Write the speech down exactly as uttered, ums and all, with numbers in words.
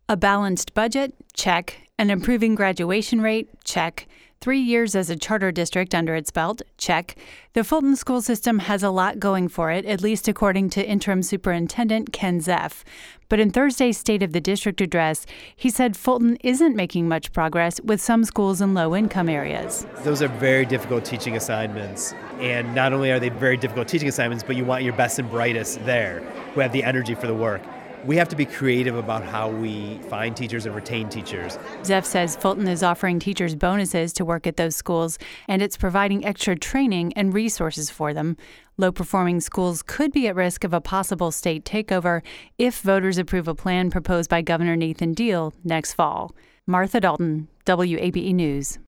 A balanced budget? Check. An improving graduation rate? Check. Three years as a charter district under its belt? Check. The Fulton school system has a lot going for it, at least according to Interim Superintendent Ken Zeff. But in Thursday's State of the District address, he said Fulton isn't making much progress with some schools in low-income areas. Those are very difficult teaching assignments. And not only are they very difficult teaching assignments, but you want your best and brightest there who have the energy for the work. We have to be creative about how we find teachers and retain teachers. Zeff says Fulton is offering teachers bonuses to work at those schools, and it's providing extra training and resources for them. Low-performing schools could be at risk of a possible state takeover if voters approve a plan proposed by Governor Nathan Deal next fall. Martha Dalton, W A B E News.